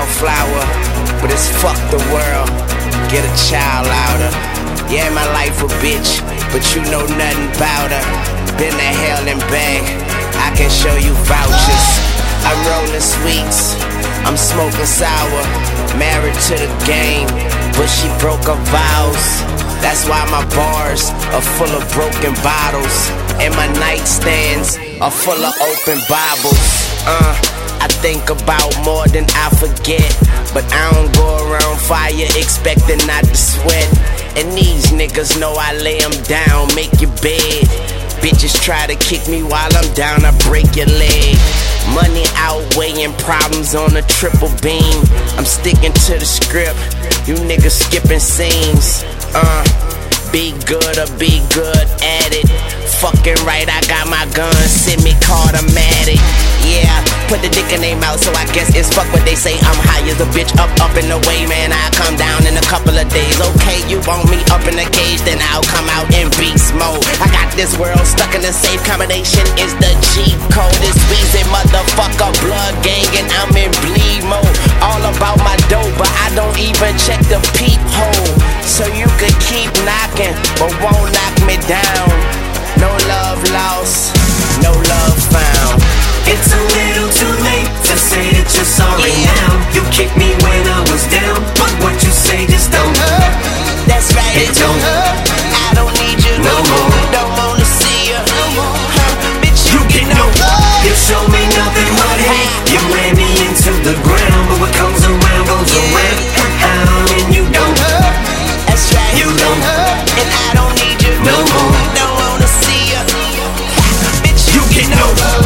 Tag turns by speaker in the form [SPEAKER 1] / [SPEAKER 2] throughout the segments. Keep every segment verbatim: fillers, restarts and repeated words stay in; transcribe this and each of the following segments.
[SPEAKER 1] wildflower, but it's fuck the world, get a child out her. Yeah, my life a bitch, but you know nothing about her. Been to hell and back, I can show you vouchers. I'm rolling sweets, I'm smoking sour. Married to the game, but she broke her vows. That's why my bars are full of broken bottles, and my nightstands are full of open Bibles. Uh, I think about more than I forget, but I don't go around fire expecting not to sweat. And these niggas know I lay them down, make your bed. Bitches try to kick me while I'm down, I break your leg. Money outweighing problems on a triple beam. I'm sticking to the script, you niggas skipping scenes. Uh, be good or be good at it. Fucking right, I got my gun, semi-automatic. Yeah, put the dick in their mouth, so I guess it's fuck what they say. I'm high as a bitch, up, up and away, man. I come down in a couple of days. Okay, you want me up in the cage, then I'll come out in beast mode. I got this world stuck in a safe combination, is the G code. It's Weezy, motherfucker, blood gang, and I'm in bleed mode. All about my dough, but I don't even check the peephole. So you could keep knocking, but won't knock me down. No love lost, no love found.
[SPEAKER 2] It's a little too late to say that you're sorry
[SPEAKER 1] Yeah.
[SPEAKER 2] now. You kicked me when I was down, but what you say just don't hurt.
[SPEAKER 1] That's right,
[SPEAKER 2] It don't hurt
[SPEAKER 1] I don't need you
[SPEAKER 2] no more.
[SPEAKER 1] Don't wanna see you no more. Huh, bitch,
[SPEAKER 2] You get no love. You show me nothing but hate. You ran me into the ground, but what comes around goes
[SPEAKER 1] Yeah.
[SPEAKER 2] around. And you don't hurt.
[SPEAKER 1] That's right,
[SPEAKER 2] You don't hurt
[SPEAKER 1] and I don't need you
[SPEAKER 2] no more.
[SPEAKER 1] Don't wanna see you, bitch.
[SPEAKER 2] You get no love.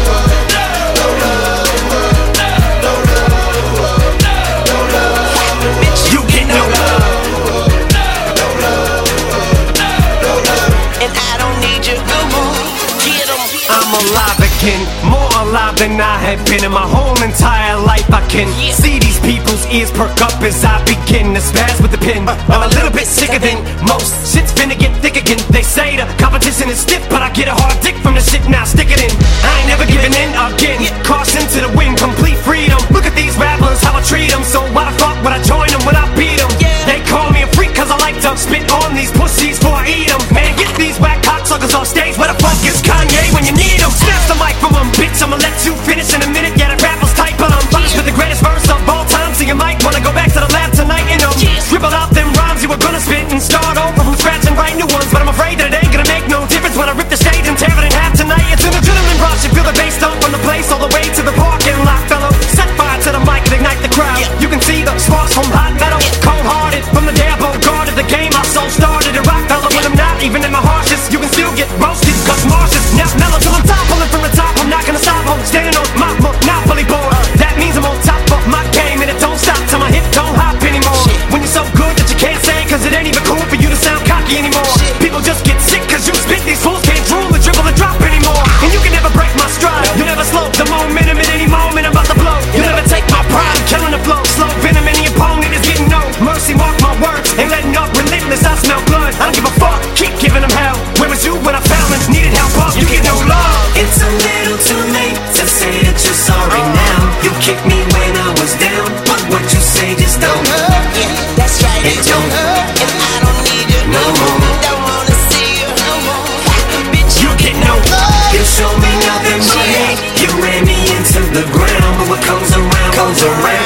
[SPEAKER 2] You get no love.
[SPEAKER 1] And I don't need you no more. Get 'em.
[SPEAKER 2] I'm alive again, more alive than I have been in my whole entire life. I can see these people's ears perk up as I begin to spaz with the pen. I'm a little bit sicker than most. Shit's finna get thick again. They say the competition is stiff, but I get a hard dick from the shit, now stick it in. I ain't never giving in again. Caution to the wind, complete freedom. Look at these rappers, how I treat them. So why the fuck would I join them when I beat them? They call me a freak cause I like to spit on these pussies before I eat them. Man, get these whack cocksuckers off stage. Where the fuck is Kanye when you need him? Snatch the mic from him, bitch, I'ma let you finish in a minute. Yeah, the rapper's tight, but I'm punished with the greatest verse of all time. So you might wanna go back to the lab tonight and um, scribble out them rhymes you were gonna spit and start over from scratch and write new ones. But I'm afraid that it ain't gonna make no difference when I rip the stage and tear it in half tonight. It's an adrenaline rush, you feel the bass dump from the place all the way to the parking lot, fellow. Set fire to the mic and ignite the crowd. You can see the sparks from hot metal, cold-hearted from the day I guarded the game. My soul started to rock, fellow. When I'm not even in my harshest, you can still get roasted. Cause Marsh's now mellow till I'm top, pulling from the top. I'm not gonna stop, I'm standing on my monopoly board. That means I'm on top of my game, and it don't stop till my hip don't hop anymore. When you're so good that you can't say, cause it ain't even cool for you to sound cocky anymore. People just get sick cause you spit, these fools can't drool or dribble or drop anymore. And you can never break my stride, you never slow the momentum at any moment. I'm about to blow, you never take my pride, killing the flow. Slow venom, any opponent is getting no mercy. Mark my words, ain't letting up, relentless, I smell blood. I don't give a fuck, keep giving them hell. Where was you when I fell and needed help up? You get no love. It's a little too late to say that you're sorry now. You kicked me when I was down, but what you say just don't hurt.
[SPEAKER 1] Yeah, that's right,
[SPEAKER 2] It don't hurt
[SPEAKER 1] and I don't need you
[SPEAKER 2] no more.
[SPEAKER 1] Don't wanna see you no more. Bitch,
[SPEAKER 2] You get no love. You show me nothing but hate. You ran me into the ground, but what comes around goes around.